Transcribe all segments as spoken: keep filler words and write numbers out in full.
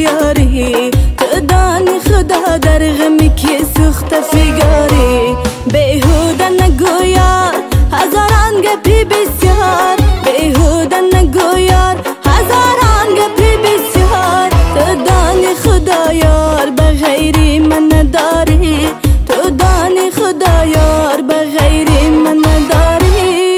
یاری، تو دانی خدا در غمی که سوخته فیگاری. بیهوده نگو یار هزاران گپی بسیار، بیهوده نگو یار هزاران گپی بسیار. تو دانی خدا یار بغیری من نداری، تو دانی خدا یار بغیری من نداری.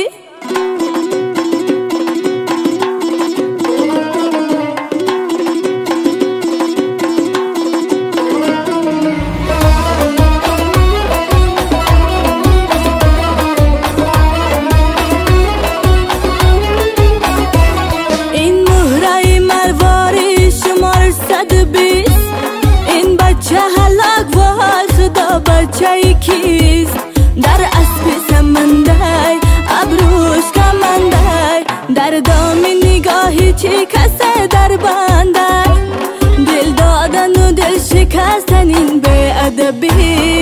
این بچه هلاک وای خدا بچه کیست؟ در اسب سمنده ابروش کمنده، در دام نگاهی چی کسه در بنده. دل دادن و دل شکستن این به ادبیست.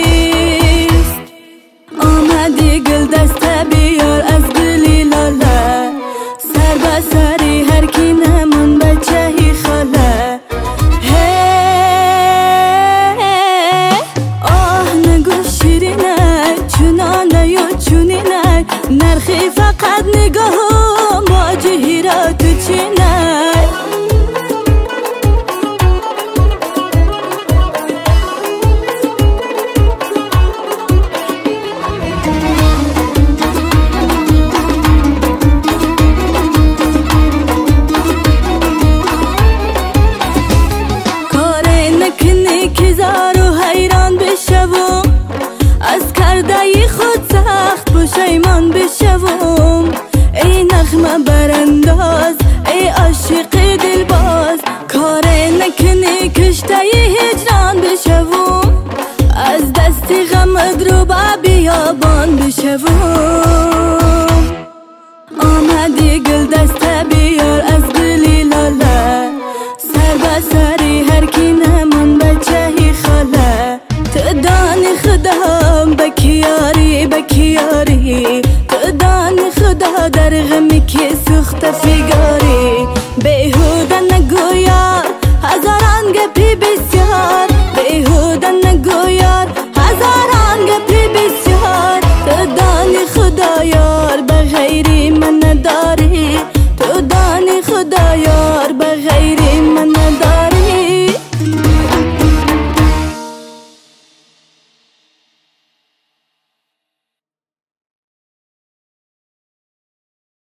آمدی گل دسته بیار از گلی لاله، سر به سری هر کی نمون بچه هی خاله. نرخی فقط نگاه مواجهی را تو چینه. کار نکنی که زارو حیران بشوم، از کرده خود سخت پشیمان بشوم. ای نغمه برانداز ای عاشق دلباز، کار نکنی کشته هجران بشوم، از دستی غمت رو به بیابان بشوم. آمدی گل دسته بیار از گلی لاله، سر به سری هر کی نمون بچه هی خاله. تو دانی خدا بکیار